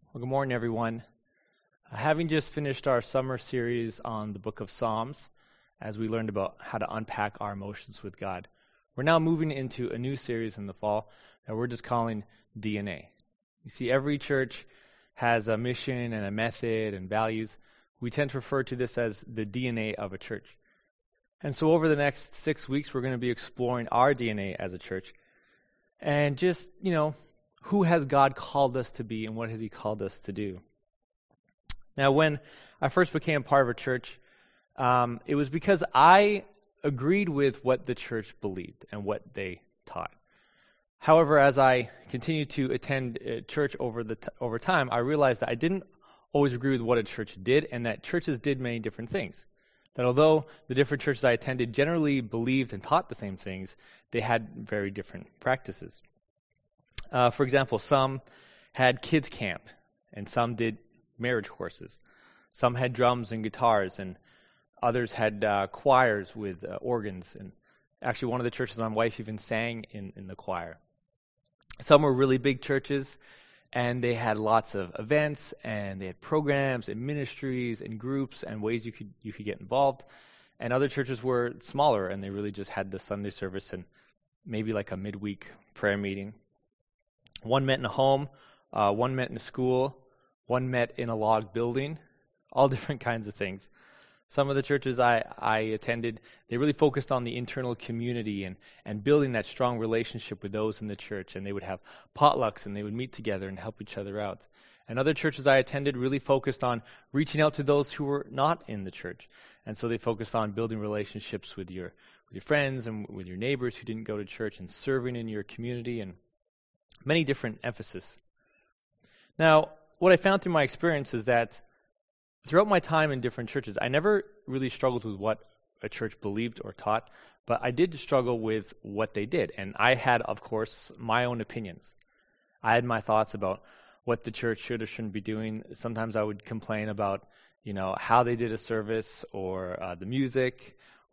Well, good morning, everyone. Having just finished our summer series on the book of Psalms, as we learned about how to unpack our emotions with God, we're now moving into a new series in the fall that we're just calling DNA. You see, every church has a mission and a method and values. We tend to refer to this as the DNA of a church. And so over the next 6 weeks, we're going to be exploring our DNA as a church and just, who has God called us to be and what has He called us to do? Now, when I first became part of a church, it was because I agreed with what the church believed and what they taught. However, as I continued to attend church over time, I realized that I didn't always agree with what a church did and that churches did many different things. That although the different churches I attended generally believed and taught the same things, they had very different practices. For example, some had kids camp, and some did marriage courses. Some had drums and guitars, and others had choirs with organs. And actually, one of the churches my wife even sang in the choir. Some were really big churches, and they had lots of events, and they had programs and ministries and groups and ways you could get involved. And other churches were smaller, and they really just had the Sunday service and maybe like a midweek prayer meeting. One met in a home, one met in a school, one met in a log building, all different kinds of things. Some of the churches I attended, they really focused on the internal community and building that strong relationship with those in the church, and they would have potlucks and they would meet together and help each other out. And other churches I attended really focused on reaching out to those who were not in the church. And so they focused on building relationships with your friends and with your neighbors who didn't go to church and serving in your community and many different emphasis. Now, what I found through my experience is that throughout my time in different churches, I never really struggled with what a church believed or taught, but I did struggle with what they did. And I had, of course, my own opinions. I had my thoughts about what the church should or shouldn't be doing. Sometimes I would complain about, how they did a service or the music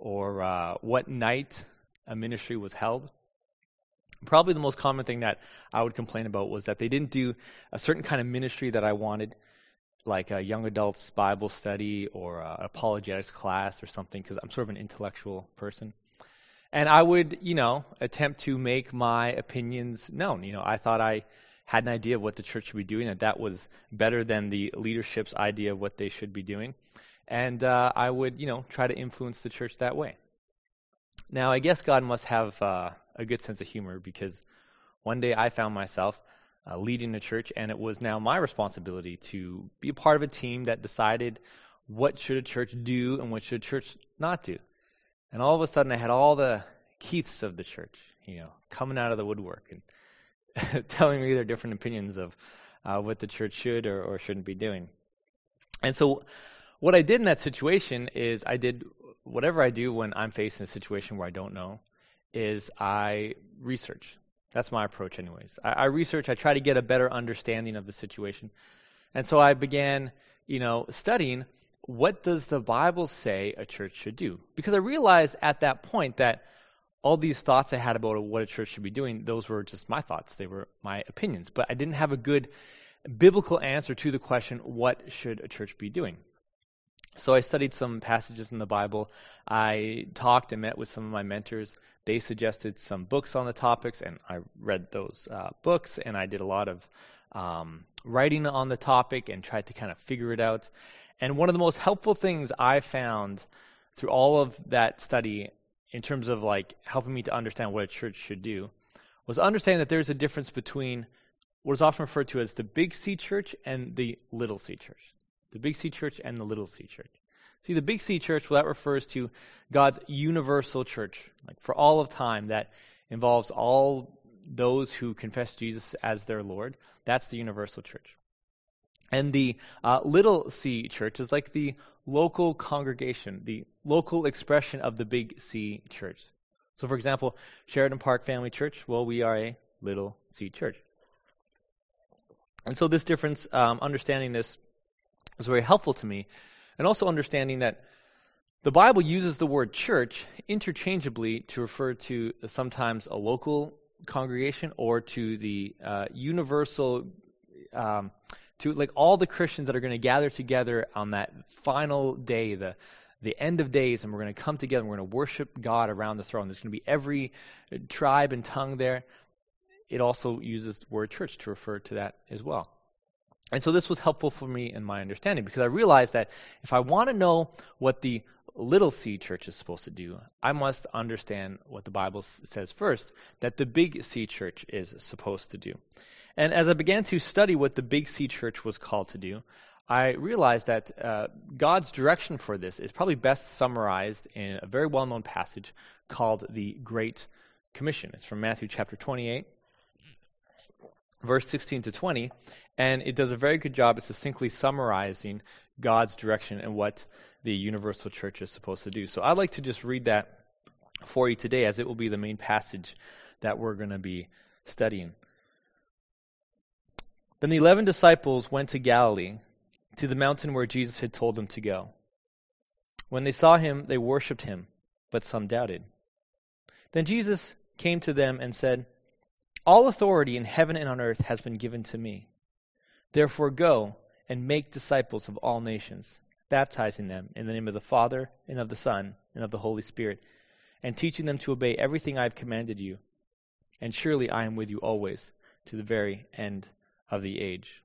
or what night a ministry was held. Probably the most common thing that I would complain about was that they didn't do a certain kind of ministry that I wanted, like a young adults Bible study or apologetics class or something, because I'm sort of an intellectual person. And I would, attempt to make my opinions known. I thought I had an idea of what the church should be doing, that was better than the leadership's idea of what they should be doing. And I would, try to influence the church that way. Now, I guess God must have a good sense of humor, because one day I found myself leading a church, and it was now my responsibility to be a part of a team that decided what should a church do and what should a church not do. And all of a sudden I had all the Keiths of the church, coming out of the woodwork and telling me their different opinions of what the church should or shouldn't be doing. And so what I did in that situation is I did whatever I do when I'm facing a situation where I don't know, is I research. That's my approach anyways. I research, I try to get a better understanding of the situation. And so I began, studying what does the Bible say a church should do? Because I realized at that point that all these thoughts I had about what a church should be doing, those were just my thoughts. They were my opinions. But I didn't have a good biblical answer to the question, what should a church be doing? So I studied some passages in the Bible. I talked and met with some of my mentors. They suggested some books on the topics, and I read those books, and I did a lot of writing on the topic and tried to kind of figure it out. And one of the most helpful things I found through all of that study in terms of helping me to understand what a church should do was understanding that there's a difference between what is often referred to as the Big C church and the Little C church. The Big C church and the Little C church. See, the Big C church, well, that refers to God's universal church, for all of time, that involves all those who confess Jesus as their Lord. That's the universal church. And the Little C church is like the local congregation, the local expression of the Big C church. So, for example, Sheridan Park Family Church, well, we are a Little C church. And so this difference, understanding this, was very helpful to me, and also understanding that the Bible uses the word church interchangeably to refer to sometimes a local congregation or to the universal to like all the Christians that are going to gather together on that final day, the end of days, and we're going to come together and we're going to worship God around the throne. There's going to be every tribe and tongue there. It also uses the word church to refer to that as well. And so this was helpful for me in my understanding, because I realized that if I want to know what the little C church is supposed to do, I must understand what the Bible says first, that the big C church is supposed to do. And as I began to study what the big C church was called to do, I realized that God's direction for this is probably best summarized in a very well-known passage called the Great Commission. It's from Matthew chapter 28, verse 16 to 20, and it does a very good job of succinctly summarizing God's direction and what the universal church is supposed to do. So I'd like to just read that for you today, as it will be the main passage that we're going to be studying. Then the 11 disciples went to Galilee, to the mountain where Jesus had told them to go. When they saw him, they worshipped him, but some doubted. Then Jesus came to them and said, "All authority in heaven and on earth has been given to me. Therefore go and make disciples of all nations, baptizing them in the name of the Father and of the Son and of the Holy Spirit, and teaching them to obey everything I have commanded you. And surely I am with you always, to the very end of the age."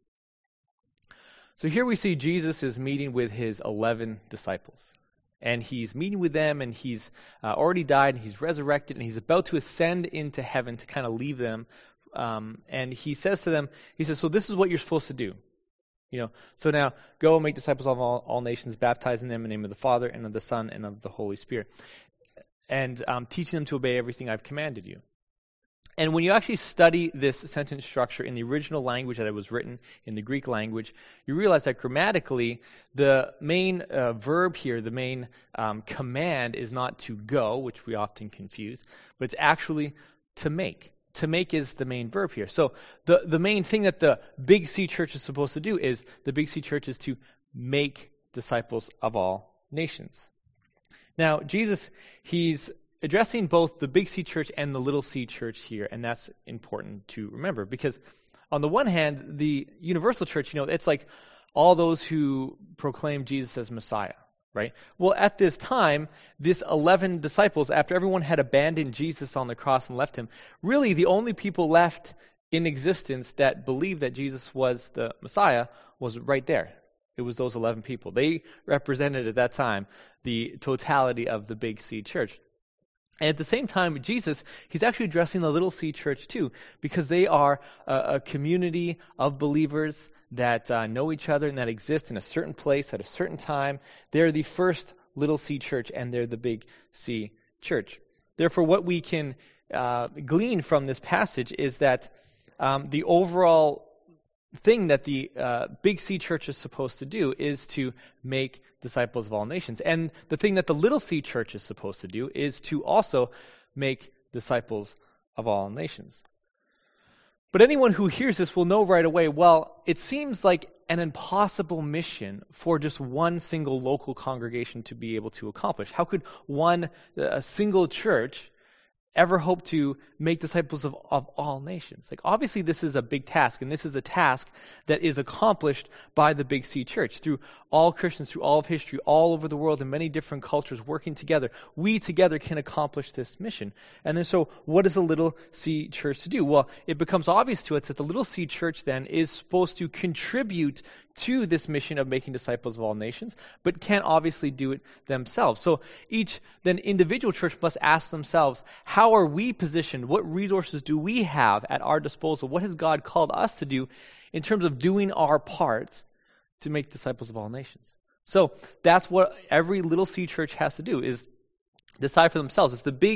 So here we see Jesus is meeting with his 11 disciples. And he's meeting with them, and he's already died, and he's resurrected, and he's about to ascend into heaven to kind of leave them. And he says to them, he says, so this is what you're supposed to do. So now go and make disciples of all nations, baptizing them in the name of the Father and of the Son and of the Holy Spirit, and teaching them to obey everything I've commanded you. And when you actually study this sentence structure in the original language that it was written, in the Greek language, you realize that grammatically, the main verb here, the main command is not to go, which we often confuse, but it's actually to make. To make is the main verb here. So the main thing that the Big C church is supposed to do is, the Big C church is to make disciples of all nations. Now, Jesus, he's addressing both the Big C church and the Little C church here, and that's important to remember, because on the one hand, the universal church, it's like all those who proclaim Jesus as Messiah, right? Well, at this time, this 11 disciples, after everyone had abandoned Jesus on the cross and left him, really the only people left in existence that believed that Jesus was the Messiah was right there. It was those 11 people. They represented at that time the totality of the Big C church. And at the same time, Jesus, he's actually addressing the Little C church too, because they are a community of believers that know each other and that exist in a certain place at a certain time. They're the first Little C church, and they're the Big C church. Therefore, what we can glean from this passage is that the overall thing that the Big C church is supposed to do is to make disciples of all nations. And the thing that the Little C church is supposed to do is to also make disciples of all nations. But anyone who hears this will know right away, well, it seems like an impossible mission for just one single local congregation to be able to accomplish. How could a single church ever hope to make disciples of all nations? Like, obviously this is a big task, and this is a task that is accomplished by the Big C church through all Christians, through all of history, all over the world, in many different cultures working together. We together can accomplish this mission. And then so what is the Little C church to do? Well, it becomes obvious to us that the Little C church then is supposed to contribute to this mission of making disciples of all nations, but can't obviously do it themselves. So each then individual church must ask themselves, how are we positioned? What resources do we have at our disposal? What has God called us to do in terms of doing our part to make disciples of all nations? So that's what every Little C church has to do, is decide for themselves.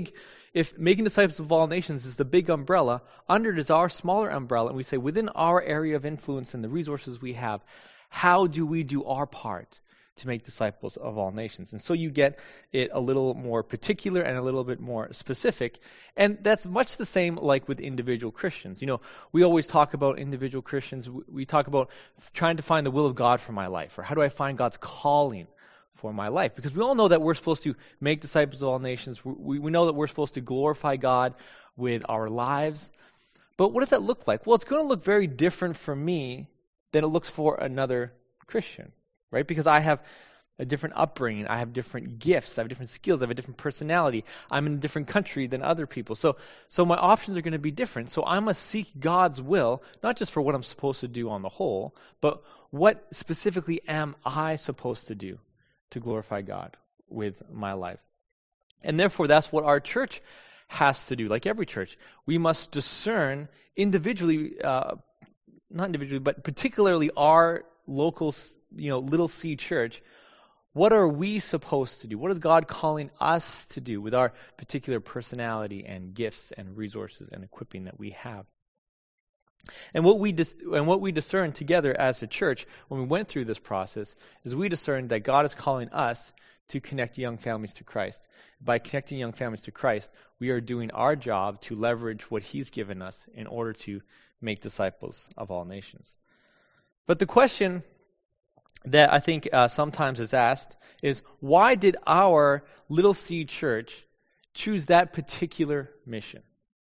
If making disciples of all nations is the big umbrella, under it is our smaller umbrella, and we say within our area of influence and the resources we have, how do we do our part to make disciples of all nations? And so you get it a little more particular and a little bit more specific. And that's much the same like with individual Christians. We always talk about individual Christians. We talk about trying to find the will of God for my life, or how do I find God's calling for my life? Because we all know that we're supposed to make disciples of all nations. We know that we're supposed to glorify God with our lives. But what does that look like? Well, it's going to look very different for me than it looks for another Christian, right? Because I have a different upbringing, I have different gifts, I have different skills, I have a different personality. I'm in a different country than other people. So my options are going to be different. So I must seek God's will, not just for what I'm supposed to do on the whole, but what specifically am I supposed to do to glorify God with my life? And therefore, that's what our church has to do, like every church. We must discern individually, not individually, but particularly our local, little C church. What are we supposed to do? What is God calling us to do with our particular personality and gifts and resources and equipping that we have? And what we discerned together as a church when we went through this process is we discerned that God is calling us to connect young families to Christ. By connecting young families to Christ, we are doing our job to leverage what He's given us in order to make disciples of all nations. But the question that I think sometimes is asked is, why did our Little C church choose that particular mission?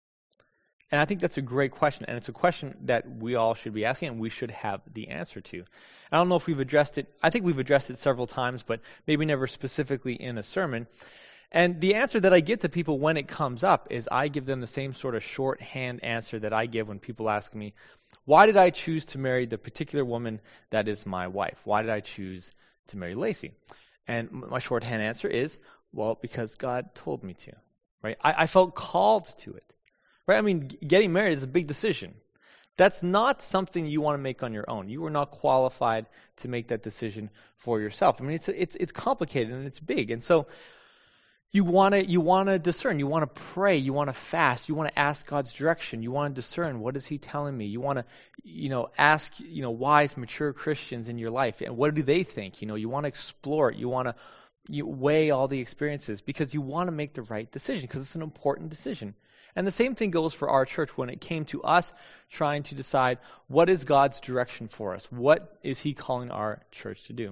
And I think that's a great question, and it's a question that we all should be asking and we should have the answer to. I don't know if we've addressed it. I think we've addressed it several times, but maybe never specifically in a sermon. And the answer that I give to people when it comes up is I give them the same sort of shorthand answer that I give when people ask me, why did I choose to marry the particular woman that is my wife? Why did I choose to marry Lacey? And my shorthand answer is, well, because God told me to, right? I felt called to it, right? I mean, getting married is a big decision. That's not something you want to make on your own. You are not qualified to make that decision for yourself. I mean, it's complicated and it's big, and so you want to discern. You want to pray. You want to fast. You want to ask God's direction. You want to discern, what is He telling me? You want to, ask, wise, mature Christians in your life, and what do they think? You want to explore it. You want to weigh all the experiences because you want to make the right decision because it's an important decision. And the same thing goes for our church when it came to us trying to decide what is God's direction for us? What is He calling our church to do?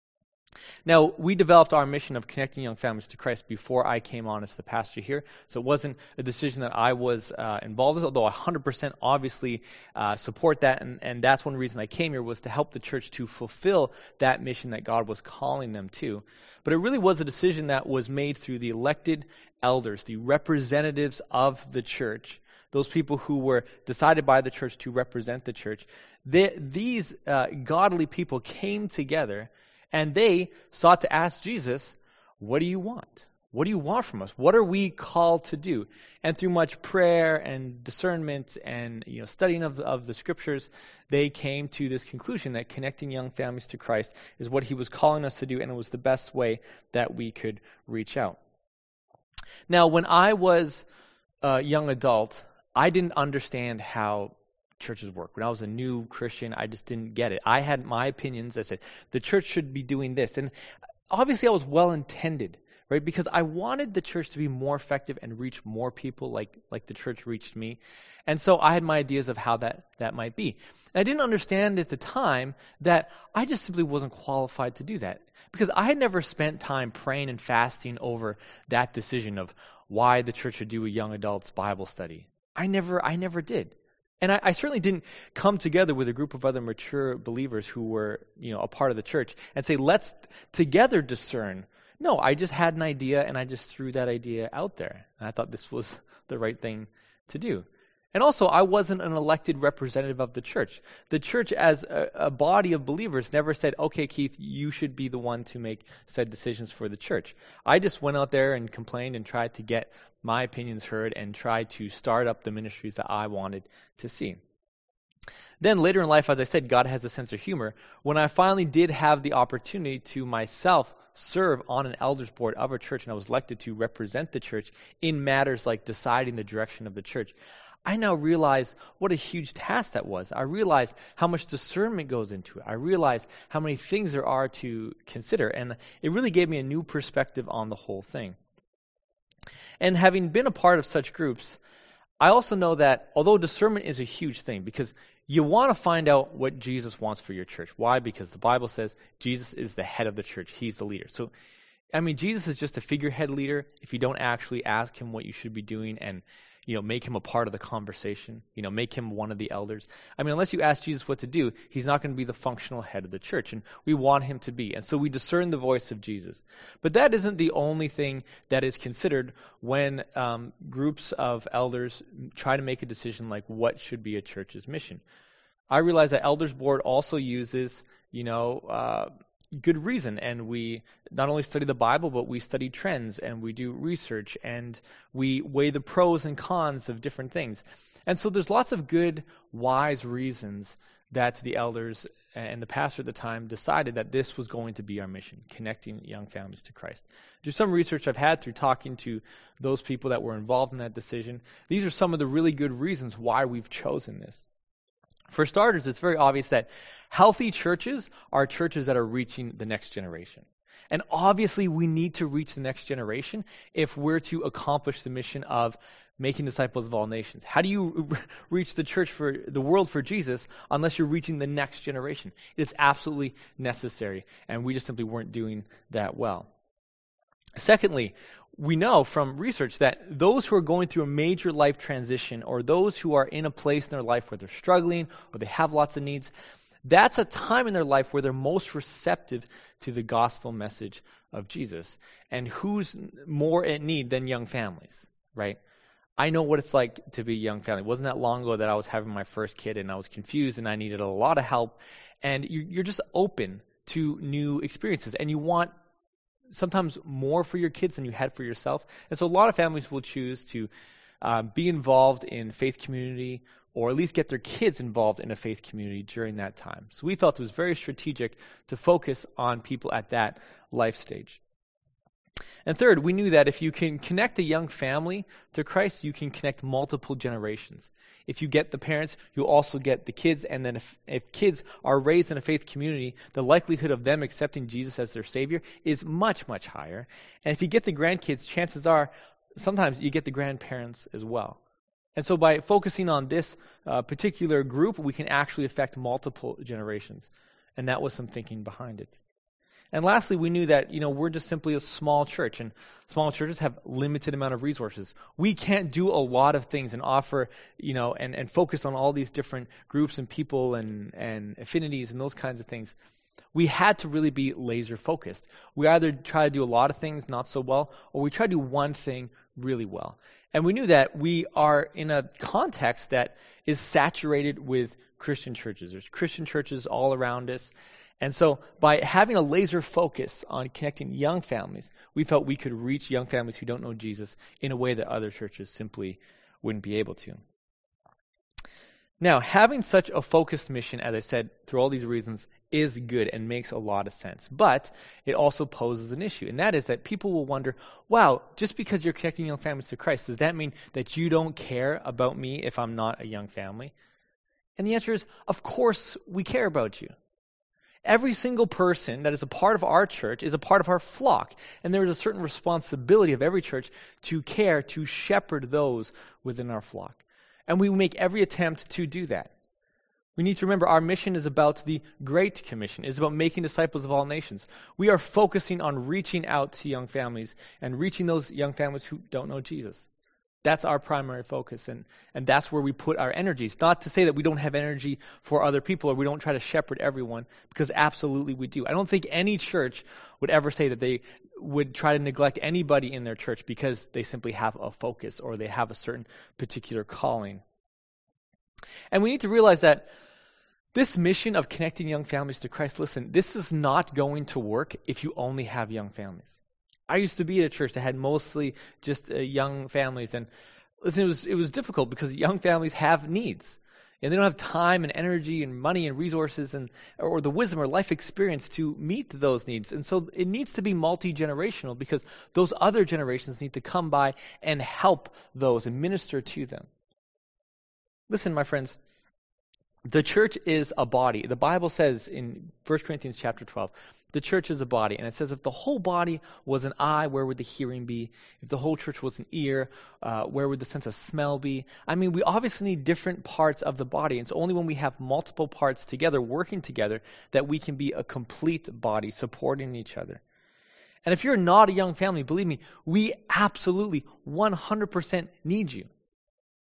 Now, we developed our mission of connecting young families to Christ before I came on as the pastor here, so it wasn't a decision that I was involved with, although I 100% obviously support that, and that's one reason I came here was to help the church to fulfill that mission that God was calling them to. But it really was a decision that was made through the elected elders, the representatives of the church, those people who were decided by the church to represent the church. These godly people came together and they sought to ask Jesus, what do you want? What do you want from us? What are we called to do? And through much prayer and discernment and studying of the scriptures, they came to this conclusion that connecting young families to Christ is what He was calling us to do, and it was the best way that we could reach out. Now, when I was a young adult, I didn't understand how churches work. When I was a new Christian, I just didn't get it. I had my opinions. I said, the church should be doing this. And obviously I was well-intended, right? Because I wanted the church to be more effective and reach more people like the church reached me. And so I had my ideas of how that might be. And I didn't understand at the time that I just simply wasn't qualified to do that. Because I had never spent time praying and fasting over that decision of why the church should do a young adults Bible study. I never did. And I certainly didn't come together with a group of other mature believers who were, a part of the church and say, let's together discern. No, I just had an idea and I just threw that idea out there. And I thought this was the right thing to do. And also, I wasn't an elected representative of the church. The church as a body of believers never said, okay, Keith, you should be the one to make said decisions for the church. I just went out there and complained and tried to get my opinions heard and tried to start up the ministries that I wanted to see. Then later in life, as I said, God has a sense of humor. When I finally did have the opportunity to myself serve on an elders board of a church and I was elected to represent the church in matters like deciding the direction of the church, I now realize what a huge task that was. I realize how much discernment goes into it. I realize how many things there are to consider. And it really gave me a new perspective on the whole thing. And having been a part of such groups, I also know that although discernment is a huge thing, because you want to find out what Jesus wants for your church. Why? Because the Bible says Jesus is the head of the church. He's the leader. So, Jesus is just a figurehead leader if you don't actually ask Him what you should be doing and make him a part of the conversation, make him one of the elders. I mean, unless you ask Jesus what to do, he's not going to be the functional head of the church, and we want him to be. And so we discern the voice of Jesus. But that isn't the only thing that is considered when groups of elders try to make a decision like what should be a church's mission. I realize that Elders Board also uses, good reason, and we not only study the Bible, but we study trends, and we do research, and we weigh the pros and cons of different things. And so there's lots of good, wise reasons that the elders and the pastor at the time decided that this was going to be our mission, connecting young families to Christ. Through some research I've had, through talking to those people that were involved in that decision, these are some of the really good reasons why we've chosen this. For starters, it's very obvious that healthy churches are churches that are reaching the next generation. And obviously, we need to reach the next generation if we're to accomplish the mission of making disciples of all nations. How do you reach the world for Jesus unless you're reaching the next generation? It's absolutely necessary, and we just simply weren't doing that well. Secondly, we know from research that those who are going through a major life transition, or those who are in a place in their life where they're struggling or they have lots of needs, that's a time in their life where they're most receptive to the gospel message of Jesus. And who's more in need than young families, right? I know what it's like to be a young family. It wasn't that long ago that I was having my first kid and I was confused and I needed a lot of help. And you're just open to new experiences, and you want sometimes more for your kids than you had for yourself. And so a lot of families will choose to be involved in faith community, or at least get their kids involved in a faith community during that time. So we felt it was very strategic to focus on people at that life stage. And third, we knew that if you can connect a young family to Christ, you can connect multiple generations. If you get the parents, you also get the kids, and then if kids are raised in a faith community, the likelihood of them accepting Jesus as their Savior is much, much higher. And if you get the grandkids, chances are sometimes you get the grandparents as well. And so by focusing on this particular group, we can actually affect multiple generations. And that was some thinking behind it. And lastly, we knew that, we're just simply a small church, and small churches have limited amount of resources. We can't do a lot of things and offer, and focus on all these different groups and people and affinities and those kinds of things. We had to really be laser focused. We either try to do a lot of things not so well, or we try to do one thing really well. And we knew that we are in a context that is saturated with Christian churches. There's Christian churches all around us. And so by having a laser focus on connecting young families, we felt we could reach young families who don't know Jesus in a way that other churches simply wouldn't be able to. Now, having such a focused mission, as I said, through all these reasons, is good and makes a lot of sense. But it also poses an issue, and that is that people will wonder, wow, just because you're connecting young families to Christ, does that mean that you don't care about me if I'm not a young family? And the answer is, of course we care about you. Every single person that is a part of our church is a part of our flock, and there is a certain responsibility of every church to care, to shepherd those within our flock. And we make every attempt to do that. We need to remember our mission is about the Great Commission. It's about making disciples of all nations. We are focusing on reaching out to young families and reaching those young families who don't know Jesus. That's our primary focus, and that's where we put our energies. Not to say that we don't have energy for other people or we don't try to shepherd everyone, because absolutely we do. I don't think any church would ever say that they would try to neglect anybody in their church because they simply have a focus or they have a certain particular calling. And we need to realize that this mission of connecting young families to Christ, listen, this is not going to work if you only have young families. I used to be at a church that had mostly just young families, and listen, it was difficult because young families have needs, and they don't have time and energy and money and resources or the wisdom or life experience to meet those needs. And so it needs to be multi-generational because those other generations need to come by and help those and minister to them. Listen, my friends, the church is a body. The Bible says in 1 Corinthians chapter 12, the church is a body. And it says if the whole body was an eye, where would the hearing be? If the whole church was an ear, where would the sense of smell be? I mean, we obviously need different parts of the body. It's only when we have multiple parts together, working together, that we can be a complete body, supporting each other. And if you're not a young family, believe me, we absolutely 100% need you.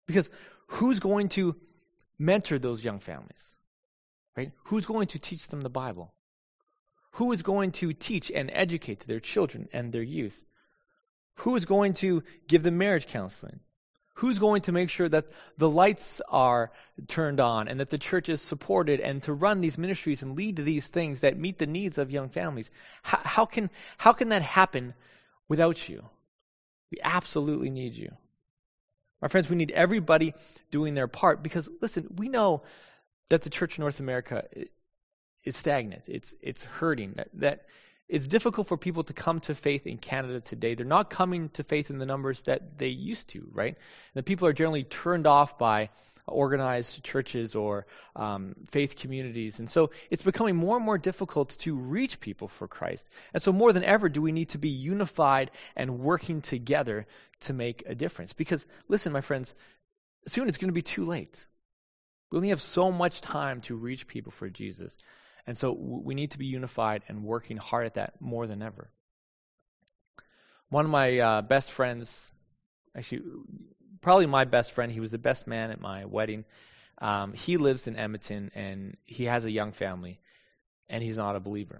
Because who's going to mentor those young families? Right? Who's going to teach them the Bible? Who is going to teach and educate their children and their youth? Who is going to give them marriage counseling? Who's going to make sure that the lights are turned on and that the church is supported and to run these ministries and lead to these things that meet the needs of young families? How can that happen without you? We absolutely need you. My friends, we need everybody doing their part because, listen, we know that the church in North America is stagnant. It's hurting. That it's difficult for people to come to faith in Canada today. They're not coming to faith in the numbers that they used to, right? And the people are generally turned off by organized churches or faith communities. And so it's becoming more and more difficult to reach people for Christ. And so more than ever do we need to be unified and working together to make a difference. Because, listen, my friends, soon it's going to be too late. We only have so much time to reach people for Jesus. And so we need to be unified and working hard at that more than ever. One of my best friends, actually, probably my best friend, he was the best man at my wedding. He lives in Edmonton, and he has a young family, and he's not a believer.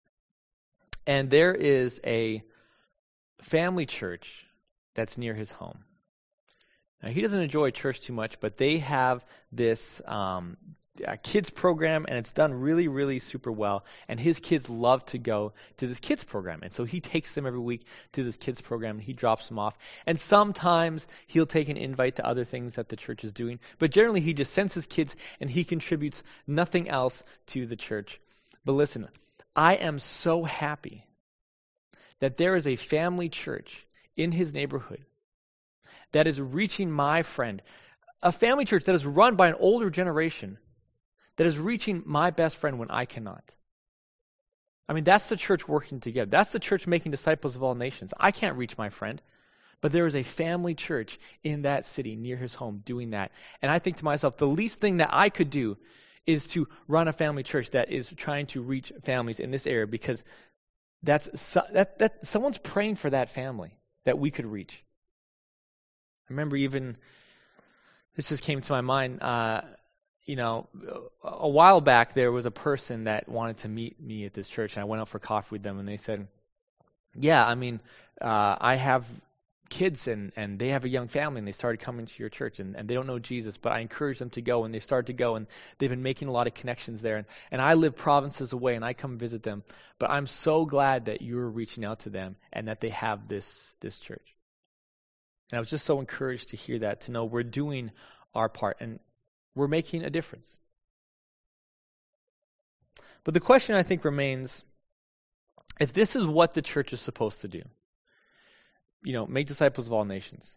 And there is a family church that's near his home. Now, he doesn't enjoy church too much, but they have this kids program, and it's done really, really super well. And his kids love to go to this kids program. And so he takes them every week to this kids program, and he drops them off. And sometimes he'll take an invite to other things that the church is doing. But generally, he just sends his kids, and he contributes nothing else to the church. But listen, I am so happy that there is a family church in his neighborhood that is reaching my friend, a family church that is run by an older generation that is reaching my best friend when I cannot. I mean, that's the church working together. That's the church making disciples of all nations. I can't reach my friend, but there is a family church in that city near his home doing that. And I think to myself, the least thing that I could do is to run a family church that is trying to reach families in this area, because that someone's praying for that family that we could reach. I remember even, this just came to my mind, a while back there was a person that wanted to meet me at this church, and I went out for coffee with them, and they said, yeah, I mean, I have kids, and they have a young family, and they started coming to your church, and they don't know Jesus, but I encourage them to go, and they started to go, and they've been making a lot of connections there, and I live provinces away, and I come visit them, but I'm so glad that you're reaching out to them, and that they have this church. And I was just so encouraged to hear that, to know we're doing our part, and we're making a difference. But the question, I think, remains, if this is what the church is supposed to do, make disciples of all nations,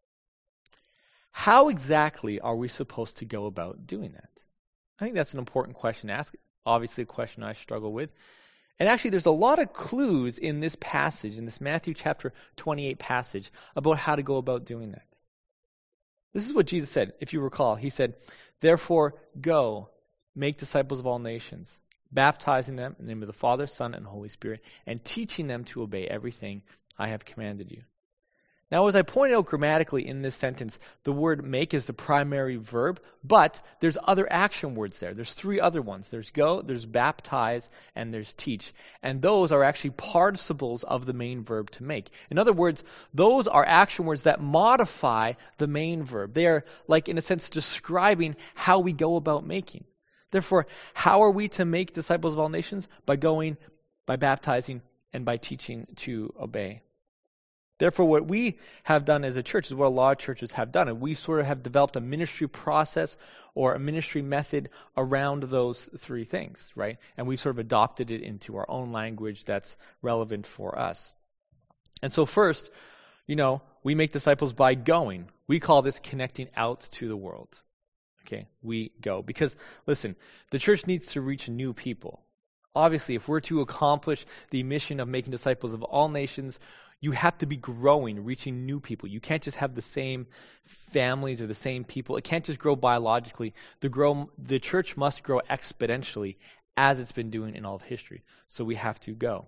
how exactly are we supposed to go about doing that? I think that's an important question to ask. Obviously, a question I struggle with. And actually, there's a lot of clues in this passage, in this Matthew chapter 28 passage, about how to go about doing that. This is what Jesus said, if you recall. He said, therefore, go, make disciples of all nations, baptizing them in the name of the Father, Son, and Holy Spirit, and teaching them to obey everything I have commanded you. Now, as I pointed out grammatically in this sentence, the word make is the primary verb, but there's other action words there. There's 3 other ones. There's go, there's baptize, and there's teach. And those are actually participles of the main verb to make. In other words, those are action words that modify the main verb. They are, like, in a sense, describing how we go about making. Therefore, how are we to make disciples of all nations? By going, by baptizing, and by teaching to obey. Therefore, what we have done as a church is what a lot of churches have done. And we sort of have developed a ministry process or a ministry method around those 3 things, right? And we've sort of adopted it into our own language that's relevant for us. And so first, we make disciples by going. We call this connecting out to the world. Okay, we go. Because, listen, the church needs to reach new people. Obviously, if we're to accomplish the mission of making disciples of all nations, you have to be growing, reaching new people. You can't just have the same families or the same people. It can't just grow biologically. The church must grow exponentially, as it's been doing in all of history. So we have to go.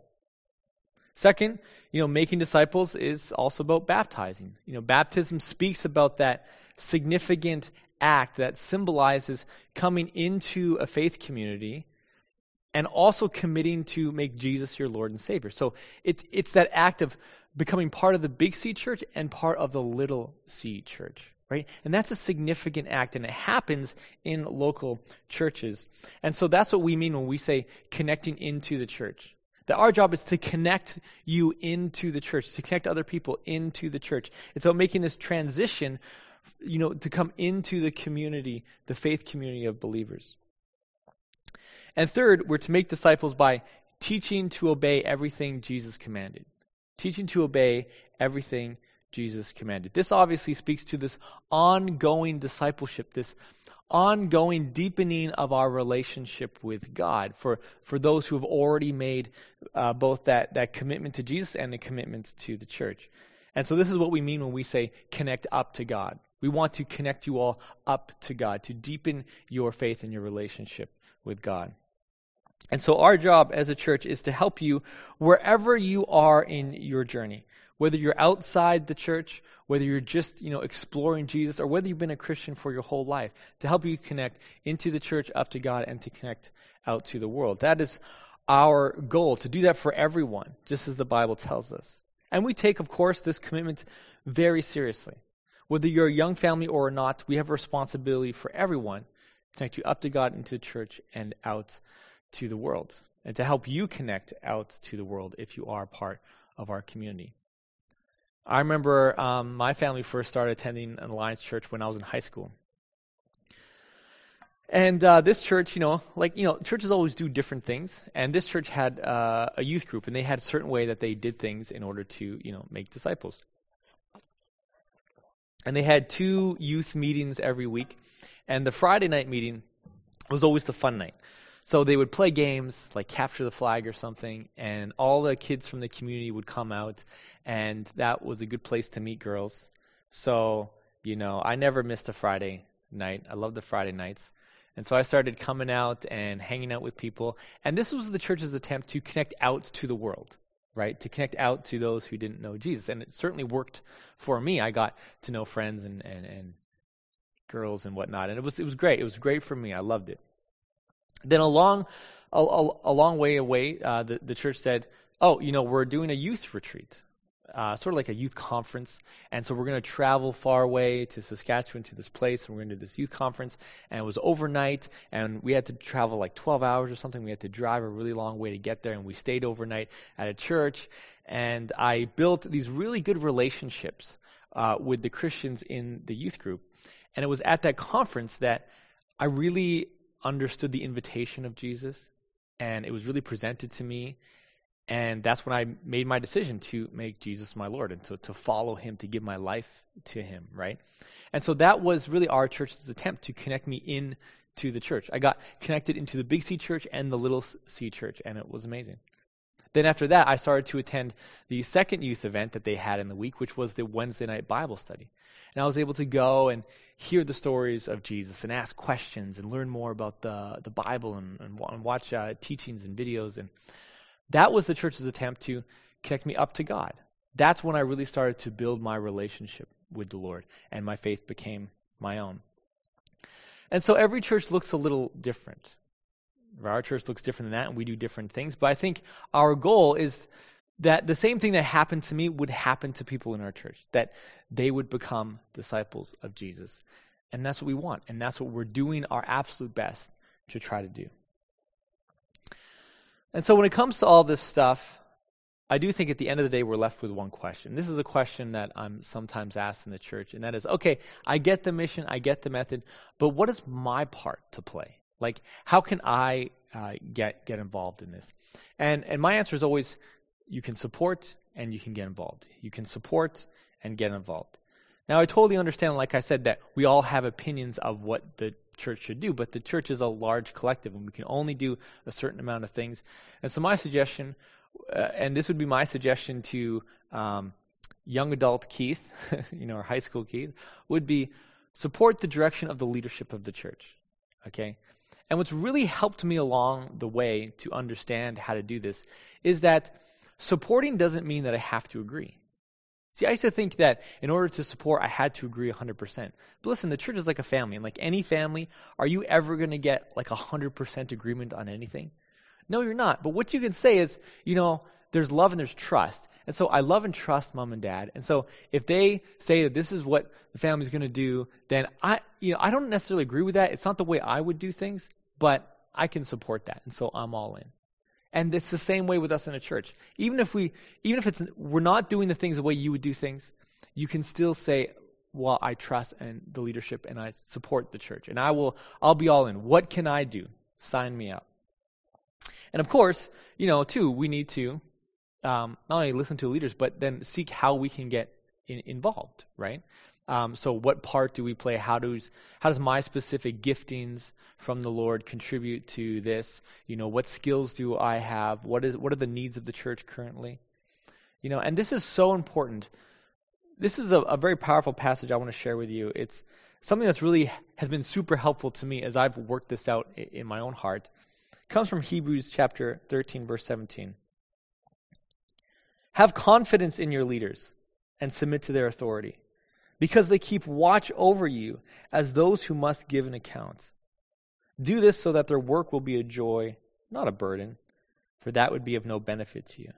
Second, making disciples is also about baptizing. Baptism speaks about that significant act that symbolizes coming into a faith community and also committing to make Jesus your Lord and Savior. So it's that act of becoming part of the Big C church and part of the Little C church, right? And that's a significant act, and it happens in local churches. And so that's what we mean when we say connecting into the church. That our job is to connect you into the church, to connect other people into the church. It's about making this transition, to come into the community, the faith community of believers. And third, we're to make disciples by teaching to obey everything Jesus commanded. Teaching to obey everything Jesus commanded. This obviously speaks to this ongoing discipleship, this ongoing deepening of our relationship with God for those who have already made both that commitment to Jesus and the commitment to the church. And so this is what we mean when we say connect up to God. We want to connect you all up to God, to deepen your faith and your relationship with God. And so our job as a church is to help you wherever you are in your journey. Whether you're outside the church, whether you're just, exploring Jesus, or whether you've been a Christian for your whole life, to help you connect into the church, up to God, and to connect out to the world. That is our goal, to do that for everyone, just as the Bible tells us. And we take, of course, this commitment very seriously. Whether you're a young family or not, we have a responsibility for everyone to connect you up to God, into the church, and out to the world, and to help you connect out to the world if you are part of our community. I remember my family first started attending an Alliance Church when I was in high school. And this church, churches always do different things. And this church had a youth group, and they had a certain way that they did things in order to, make disciples. And they had 2 youth meetings every week. And the Friday night meeting was always the fun night. So they would play games like Capture the Flag or something, and all the kids from the community would come out, and that was a good place to meet girls. So, I never missed a Friday night. I loved the Friday nights. And so I started coming out and hanging out with people. And this was the church's attempt to connect out to the world, right? To connect out to those who didn't know Jesus. And it certainly worked for me. I got to know friends and girls and whatnot. And it was great. It was great for me. I loved it. Then a long way away, the church said, we're doing a youth retreat, sort of like a youth conference. And so we're going to travel far away to Saskatchewan to this place, and we're going to do this youth conference. And it was overnight, and we had to travel like 12 hours or something. We had to drive a really long way to get there, and we stayed overnight at a church. And I built these really good relationships with the Christians in the youth group. And it was at that conference that I really understood the invitation of Jesus, and it was really presented to me, and that's when I made my decision to make Jesus my Lord and to follow him, to give my life to him, right? And so that was really our church's attempt to connect me into the church. I got connected into the Big C church and the Little C church, and it was amazing. Then after that, I started to attend the second youth event that they had in the week, which was the Wednesday night Bible study. And I was able to go and hear the stories of Jesus and ask questions and learn more about the Bible and watch teachings and videos. And that was the church's attempt to connect me up to God. That's when I really started to build my relationship with the Lord, and my faith became my own. And so every church looks a little different. Our church looks different than that, and we do different things. But I think our goal is that the same thing that happened to me would happen to people in our church, that they would become disciples of Jesus. And that's what we want, and that's what we're doing our absolute best to try to do. And so when it comes to all this stuff, I do think at the end of the day we're left with one question. This is a question that I'm sometimes asked in the church, and that is, okay, I get the mission, I get the method, but what is my part to play? Like, how can I get involved in this? And my answer is always, you can support and you can get involved. You can support and get involved. Now, I totally understand, like I said, that we all have opinions of what the church should do, but the church is a large collective, and we can only do a certain amount of things. And so my suggestion, and this would be my suggestion to young adult Keith, or high school Keith, would be support the direction of the leadership of the church. Okay? And what's really helped me along the way to understand how to do this is that supporting doesn't mean that I have to agree. See, I used to think that in order to support, I had to agree 100%. But listen, the church is like a family. And like any family, are you ever going to get like 100% agreement on anything? No, you're not. But what you can say is, there's love and there's trust. And so I love and trust mom and dad. And so if they say that this is what the family's going to do, then I don't necessarily agree with that. It's not the way I would do things, but I can support that. And so I'm all in. And it's the same way with us in a church. Even if we're not doing the things the way you would do things, you can still say, well, I trust and the leadership and I support the church. And I'll be all in. What can I do? Sign me up. And of course, too, we need to not only listen to leaders, but then seek how we can get involved, right? So what part do we play? How does my specific giftings from the Lord contribute to this? What skills do I have? What are the needs of the church currently? And this is so important. This is a very powerful passage I want to share with you. It's something that's really has been super helpful to me as I've worked this out in my own heart. It comes from Hebrews chapter 13, verse 17. Have confidence in your leaders and submit to their authority, because they keep watch over you as those who must give an account. Do this so that their work will be a joy, not a burden, for that would be of no benefit to you.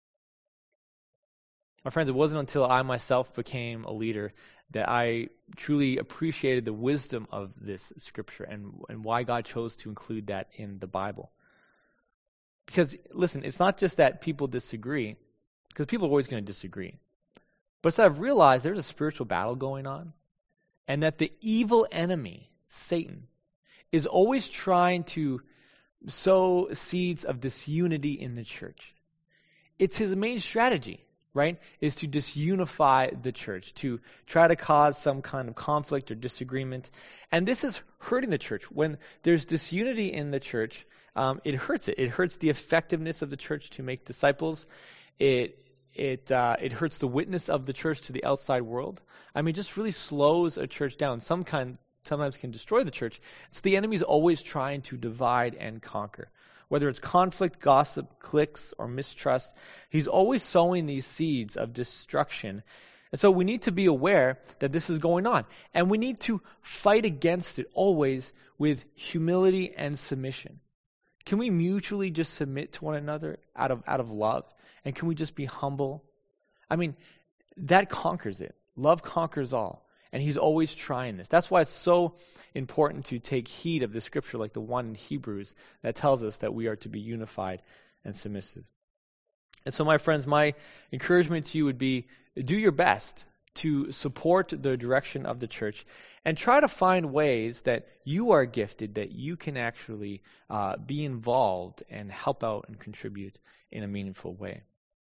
My friends, it wasn't until I myself became a leader that I truly appreciated the wisdom of this scripture and why God chose to include that in the Bible. Because, listen, it's not just that people disagree, because people are always going to disagree. But so I've realized there's a spiritual battle going on, and that the evil enemy, Satan, is always trying to sow seeds of disunity in the church. It's his main strategy, right, is to disunify the church, to try to cause some kind of conflict or disagreement. And this is hurting the church. When there's disunity in the church, it hurts it. It hurts the effectiveness of the church to make disciples. It hurts the witness of the church to the outside world. I mean, it just really slows a church down. Sometimes can destroy the church. So the enemy is always trying to divide and conquer. Whether it's conflict, gossip, cliques, or mistrust, he's always sowing these seeds of destruction. And so we need to be aware that this is going on. And we need to fight against it always with humility and submission. Can we mutually just submit to one another out of love? And can we just be humble? I mean, that conquers it. Love conquers all. And he's always trying this. That's why it's so important to take heed of the scripture like the one in Hebrews that tells us that we are to be unified and submissive. And so, my friends, my encouragement to you would be, do your best to support the direction of the church and try to find ways that you are gifted, that you can actually be involved and help out and contribute in a meaningful way.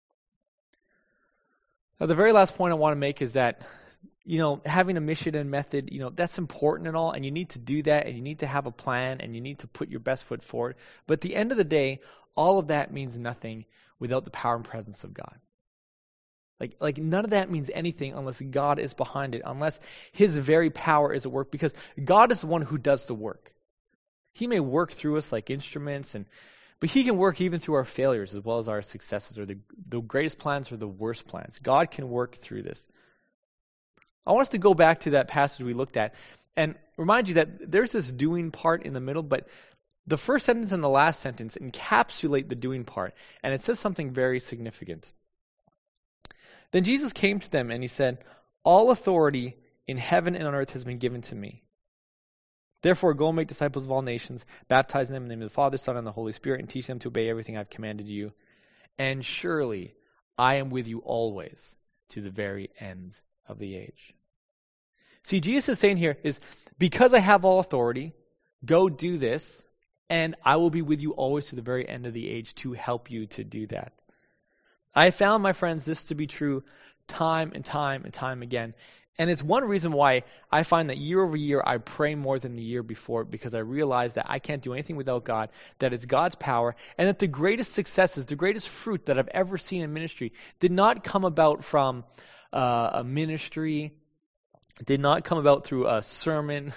Now, the very last point I want to make is that, having a mission and method, that's important and all, and you need to do that, and you need to have a plan, and you need to put your best foot forward. But at the end of the day, all of that means nothing without the power and presence of God. Like none of that means anything unless God is behind it, unless his very power is at work, because God is the one who does the work. He may work through us like instruments, but he can work even through our failures as well as our successes, or the greatest plans or the worst plans. God can work through this. I want us to go back to that passage we looked at and remind you that there's this doing part in the middle, but the first sentence and the last sentence encapsulate the doing part, and it says something very significant. Then Jesus came to them and he said, "All authority in heaven and on earth has been given to me. Therefore, go and make disciples of all nations, baptizing them in the name of the Father, Son, and the Holy Spirit, and teach them to obey everything I've commanded you. And surely I am with you always to the very end of the age." See, Jesus is saying here is, because I have all authority, go do this, and I will be with you always to the very end of the age to help you to do that. I found, my friends, this to be true time and time and time again. And it's one reason why I find that year over year I pray more than the year before, because I realize that I can't do anything without God, that it's God's power, and that the greatest successes, the greatest fruit that I've ever seen in ministry did not come about from a ministry, did not come about through a sermon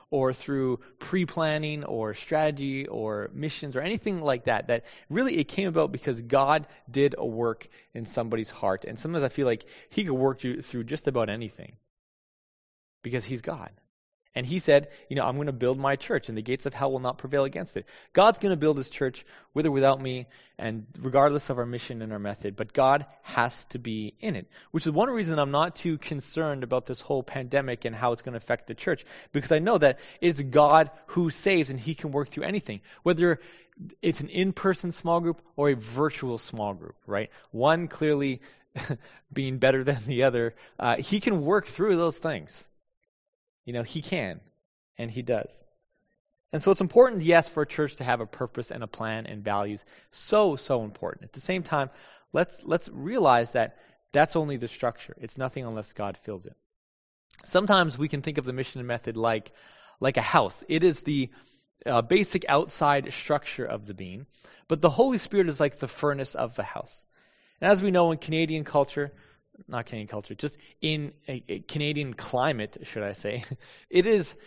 or through pre-planning or strategy or missions or anything like that. That really it came about because God did a work in somebody's heart. And sometimes I feel like he could work you through just about anything because he's God. And he said, I'm going to build my church, and the gates of hell will not prevail against it. God's going to build his church with or without me, and regardless of our mission and our method. But God has to be in it, which is one reason I'm not too concerned about this whole pandemic and how it's going to affect the church, because I know that it's God who saves, and he can work through anything, whether it's an in-person small group or a virtual small group, right? One clearly being better than the other. He can work through those things. He can, and he does. And so it's important, yes, for a church to have a purpose and a plan and values. So important. At the same time, let's realize that that's only the structure. It's nothing unless God fills it. Sometimes we can think of the mission and method like a house. It is the basic outside structure of the being, but the Holy Spirit is like the furnace of the house. And as we know in Canadian culture, not Canadian culture, just in a Canadian climate, should I say, it is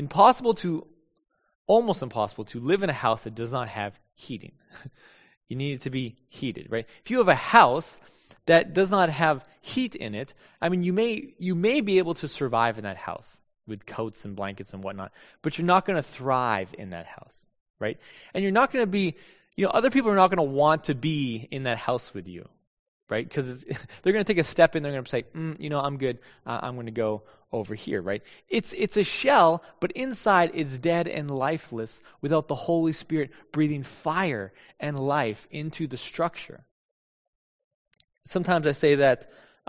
almost impossible to live in a house that does not have heating. You need it to be heated, right? If you have a house that does not have heat in it, you may be able to survive in that house with coats and blankets and whatnot, but you're not going to thrive in that house, right? And you're not going to be, other people are not going to want to be in that house with you. Right? Because they're going to take a step in, they're going to say, I'm good, I'm going to go over here, right? It's a shell, but inside it's dead and lifeless without the Holy Spirit breathing fire and life into the structure. Sometimes I say that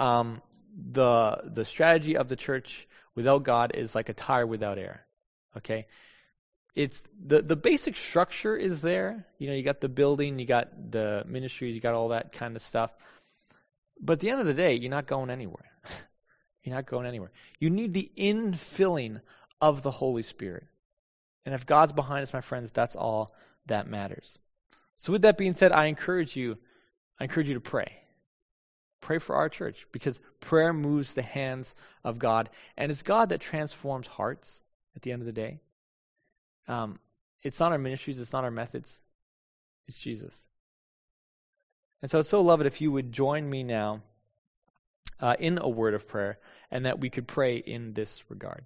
the strategy of the church without God is like a tire without air, okay? It's the basic structure is there. You got the building, you got the ministries, you got all that kind of stuff. But at the end of the day, you're not going anywhere. You're not going anywhere. You need the infilling of the Holy Spirit. And if God's behind us, my friends, that's all that matters. So with that being said, I encourage you to pray. Pray for our church, because prayer moves the hands of God. And it's God that transforms hearts at the end of the day. It's not our ministries, it's not our methods. It's Jesus. And so I'd so love it if you would join me now in a word of prayer, and that we could pray in this regard.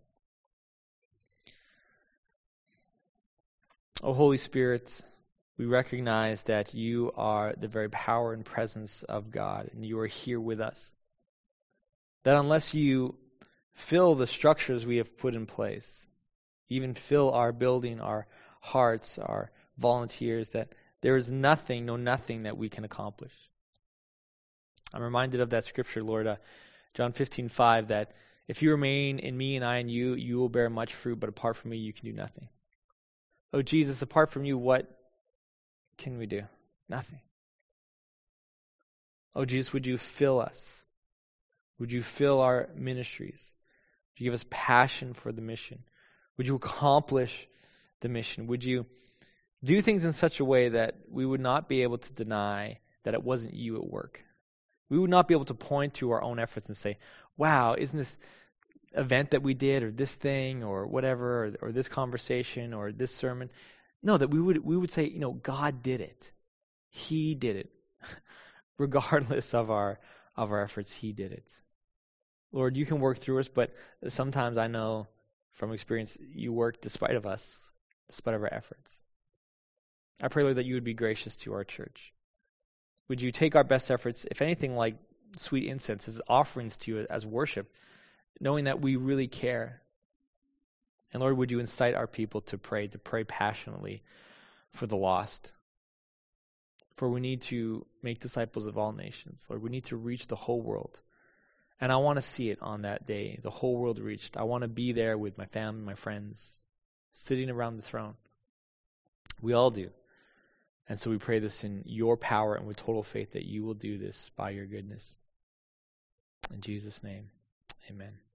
Oh, Holy Spirit, we recognize that you are the very power and presence of God, and you are here with us. That unless you fill the structures we have put in place, even fill our building, our hearts, our volunteers, that there is nothing that we can accomplish. I'm reminded of that scripture, Lord, John 15:5, that if you remain in me and I in you, you will bear much fruit, but apart from me, you can do nothing. Oh, Jesus, apart from you, what can we do? Nothing. Oh, Jesus, would you fill us? Would you fill our ministries? Would you give us passion for the mission? Would you accomplish the mission? Would you do things in such a way that we would not be able to deny that it wasn't you at work? We would not be able to point to our own efforts and say, wow, isn't this event that we did, or this thing, or whatever, or this conversation, or this sermon? No, that we would say, God did it. He did it. Regardless of our efforts, He did it. Lord, you can work through us, but sometimes I know from experience you work despite of us, despite of our efforts. I pray, Lord, that you would be gracious to our church. Would you take our best efforts, if anything like sweet incense, as offerings to you as worship, knowing that we really care. And Lord, would you incite our people to pray passionately for the lost. For we need to make disciples of all nations. Lord, we need to reach the whole world. And I want to see it on that day, the whole world reached. I want to be there with my family, my friends, sitting around the throne. We all do. And so we pray this in your power and with total faith that you will do this by your goodness. In Jesus' name, amen.